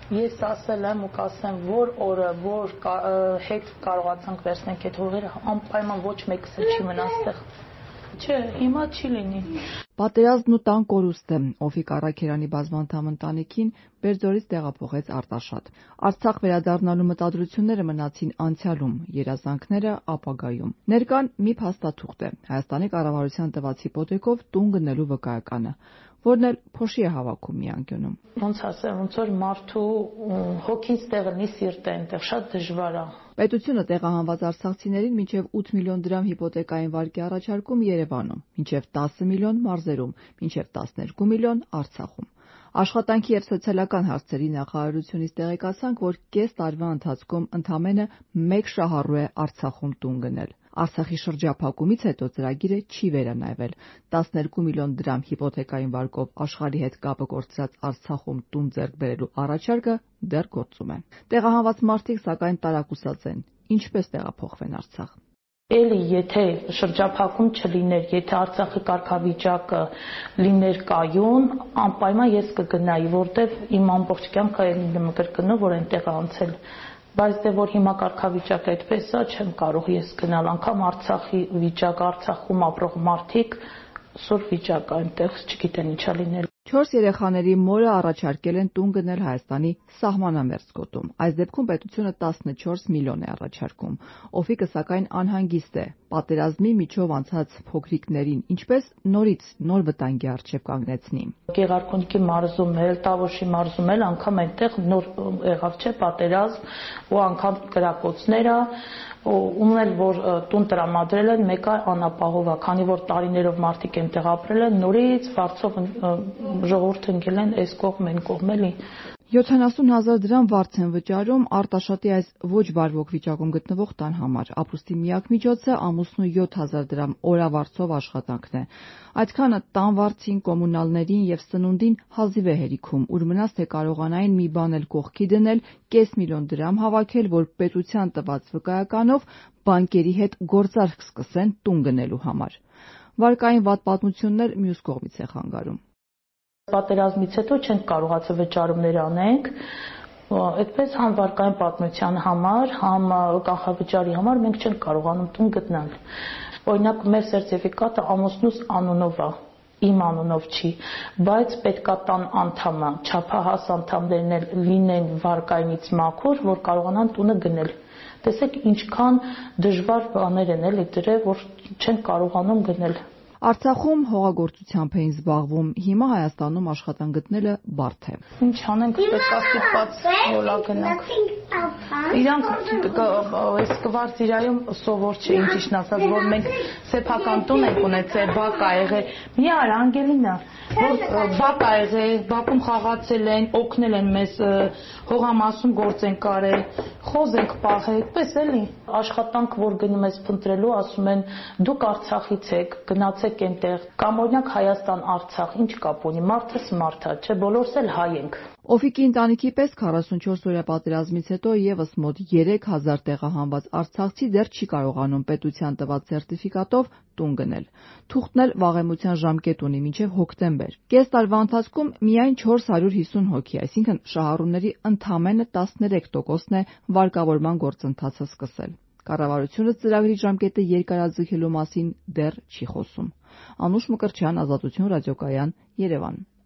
Ես ասել եմ ու կասեմ, որ օրը, որ հետ կարողացանք վերցնենք այդ հողերը, անպայման ոչ մեկս չի մնա այստեղ։ Չէ, հիմա չի լինի։ Պատերազմն ու տան կորուստը Օֆիկ Առաքելյանի բազմանդամ ընտանիքին Բերձորից տեղափոխեց Արտաշատ։ Արցախ վերադառնալու մտադրությունները մնացին անցյալում, երազանքները ապագայում։ Ներկան մի փաստաթուղթ է Հայաստանի կառավարության տված հիպոթեկով տուն գնելու վկայականը, որն էլ փոշի է հավաքում մի անկյունում։ Ոնց ասեմ, ոնց որ մարդու հոգին ստեղ լի սիրտը այնտեղ շատ դժվար է։ Պետությունը տեղահանված արցախցիներին մինչև 8 միլիոն դրամ հիպոթեկային վարկ է առաջարկում Երևանում, մինչև 10 միլիոն մարզերում, մինչև 12 միլիոն Արցախում։ Աշխատանքի և սոցիալական հարցերի նախարարությունից տեղեկացանք, որ կես տարվա ընթացքում ընդամենը 1 շահառու է Արցախում տուն գնել։ Արցախի շրջափակումից հետո ծրագիրը չի վերանայվել։ 12 միլիոն դրամ հիպոթեկային վարկով աշխարհի հետ կապը կորցրած Արցախում տուն ձեռք բերելու առաջարկը դեռ գործում է։ Տեղահանված մարդիկ սակայն տարակուսած են, ինչպես տեղափոխվեն Արցախ։ Էլի եթե շրջափակում չլիներ, եթե Արցախի կարգավիճակը լիներ կայուն, անպայման ես կգնայի, որտեվ իմ ամբողջ կյանքը եմ կրկնում, որ այնտեղ անցել։ Բայց դե որ հիմա կարգավիճակը այդպես է, չեմ կարող ես գնալ, անգամ Արցախի վիճակը, Արցախում ապրող մարդիկ սուր վիճակ է, այնտեղ չգիտեն ինչա լինել։ 4 երեխաների մորը առաջարկել են տուն գնել Հայաստանի սահմանամերձ գոտում։ Այս դեպքում պետությունը 14 միլիոն է առաջարկում։ Օֆիկը սակայն անհանգիստ է պատերազմի միջով անցած փոքրիկներին, ինչպես նորից նոր վտանգի առջև կանգնեցնի։ Գեղարքունիքի մարզում էլ, Տավոշի մարզում էլ անգամ այնտեղ նոր եղավ չէ պատերազմ ու անգամ կրակոցները ում էլ որ տուն տրամադրել են, մեկը անապահով է, քանի որ տարիներով մարդիկ այնտեղ ապրել են, նորից վարձով ժողովուրդ ընկել են այս կողմ այն կողմ էլի։ 70,000 դրամ վարձ են վճարում Արտաշատի այս ոչ բարվոք վիճակում գտնվող տան համար։ Ապրուստի միակ միջոցը ամուսնու 7,000 դրամ օրավարձով աշխատանքն է։ Այդքանը տան վարձին, կոմունալներին եւ սնունդին հազիվ է հերիքում, ուր մնաց թե կարողանային մի բան էլ կողքի դնել, կես միլիոն դրամ հավաքել, որ պետության տված վկայականով բանկերի հետ գործարք սկսեն տուն գնելու համար։ Վարկային վատ պատմություններ մյուս կողմից է խանգարում։ Պատերազմից հետո չենք կարողացել վճարումներ անենք, այդպես համ վարկային պատմության համար, համ կանխավճարի համար մենք չենք կարողանում տուն գտնել։ Օրինակ մեր սերտիֆիկատը ամուսնուս անունով է, իմ անունով չի, բայց պետքա տան անդամը, չափահաս անդամներն էլ լինեն վարկայինից մաքուր, որ կարողանան տունը գնել։ Տեսեք ինչքան դժվար բաներ են էլի դրել, որ չենք կարողանում գնել։ Արցախում հողագործությամբ էին զբաղվում, հիմա Հայաստանում աշխատանք գտնելը բարդ է։ Ինչ անենք, պետք է ստիպված ոլա գնանք։ Իրանք այս կվարտիրայում սովոր չէ, ինչիշն ասած, որ մենք սեփական տուն ենք ունեցել, բակ ա եղել։ Մի արա Անգելինա, որ բակ ա եղել, բակում խաղացել են, օգնել են մեզ, հողամասում գործ են կարել, խոզ ենք պահել, այդպես էլի։ Աշխատանք, որ գնում ես փնտրելու, ասում են դուք Արցախից եք, գնացեք այնտեղ, կամ օրինակ Հայաստան-Արցախ, ինչ կապ ունի, մարդս մարդ է, չէ, բոլորս էլ հայ ենք։ Օֆիկի ընտանիքի պես 44-օրյա պատերազմից հետո եւս մոտ 3000 տեղահանված արցախցի դեռ չի կարողանում պետության տված սերտիֆիկատով տուն գնել։ Թուղթն էլ վաղեմության ժամկետ ունի մինչև հոկտեմբեր։ Կես տարվա ընթացքում միայն 450 հոգի, այսինքն շահառուների ընդամենը 13%-ն է վարկավորման գործընթացը սկսել։ Կառավարությունը ծրագրի ժամկետը երկարաձգելու մասին դեռ չի խոսում։ Անուշ Մկրտչյան, Ազատություն ռադիոկայան, Երևան։